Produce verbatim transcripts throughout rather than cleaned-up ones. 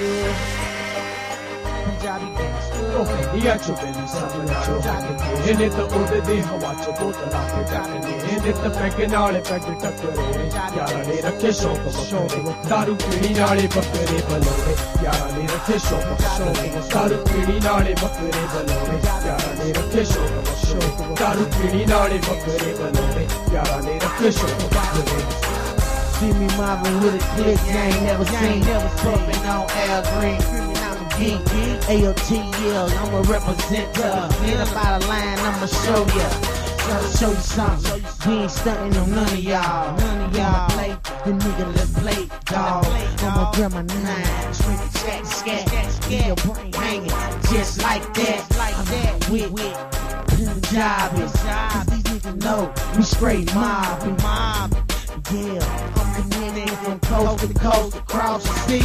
Niya chubeli sabna chubeli Hine ta ude de hawa cho botla ke jaane Hine ta peg naale peg takkare Yara ne rakhe shauq bakare Daru peeni naale bakare balore Yara ne rakhe shauq bakare Daru peeni naale bakare balore Yara ne rakhe shauq bakare Daru peeni naale bakare balore Yara ne rakhe shauq bakare See me mobbing with a click, you ain't never seen. Never pumping on Al Green, screaming I'm a geek. A O T L, I'm a representer. Get up out of line, I'ma show ya. Gotta show you something. We ain't stunting on none of y'all. None of y'all play, the nigga let's play, dawg. I'ma grab my nine, swing the chat, scat, get your brain hanging, just like that. I'm with, with, Punjabi. Cause these niggas know we straight mobbing. Yeah, I'm connected from coast to coast, across the sea.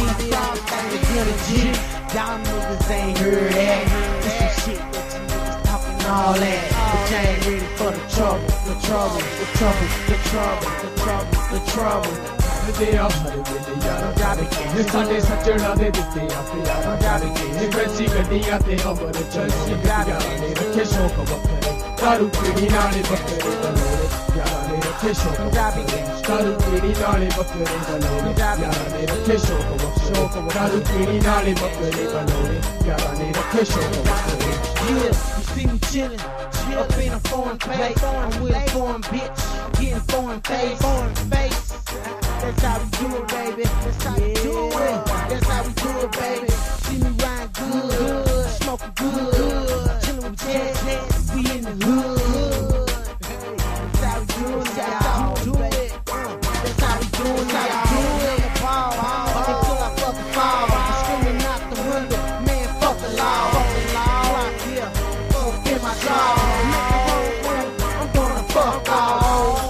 Y'all niggas ain't heard that. This some shit that you niggas talking all that. But you ain't ready for the trouble, the trouble, the trouble, the trouble, the trouble, the trouble. They are hard with the yara jare ke Sade sachna de ditte aap yara jare ke Fancy gaddiyan te hamar chalsi yara ne rakhe shauq bakare Daru peeni naale bakare balore Yara ne rakhe shauq bakare Daru peeni naale bakare balore Yara ne rakhe shauq bakare Daru peeni naale bakare balore Yara ne rakhe shauq bakare Yeah, you see me chillin' up in a foreign place. I'm with a foreign bitch, getting foreign face, foreign face. That's how we do it, baby. That's how we do it. That's how we do it, baby. See me riding good, smoking good, chillin' with Jets. We in the hood. That's how we do it. That's how we do it. That's how we do it. That's how we do it. Ball, until I fucking fall. I'm screaming out the window, man. Fuck the law, fuck the law. Out here, fuck in my jaw. I'm gonna fuck all.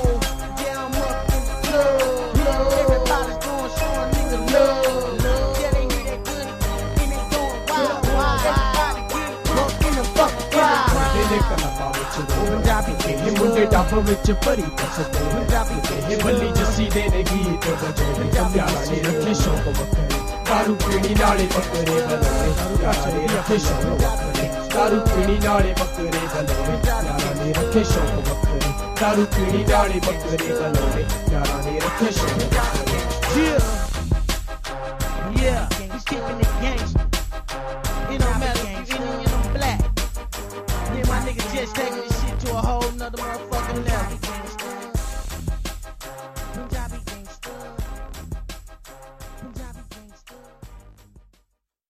Punjabi ke ye munde dab vich pari pasde Punjabi ke ye balli jassi de ne geet baje Yara ne rakhe shauq bakare Daru peeni naale bakare balore Yara ne rakhe shauq bakare Daru peeni naale bakare balore Yara ne rakhe shauq bakare Daru peeni naale bakare balore Yara ne rakhe shauq bakare Yeah, yeah, he's keeping the gangsta. It don't matter if you're Indian or black. Yeah, my nigga just taking this shit to a whole nother motherfucking level.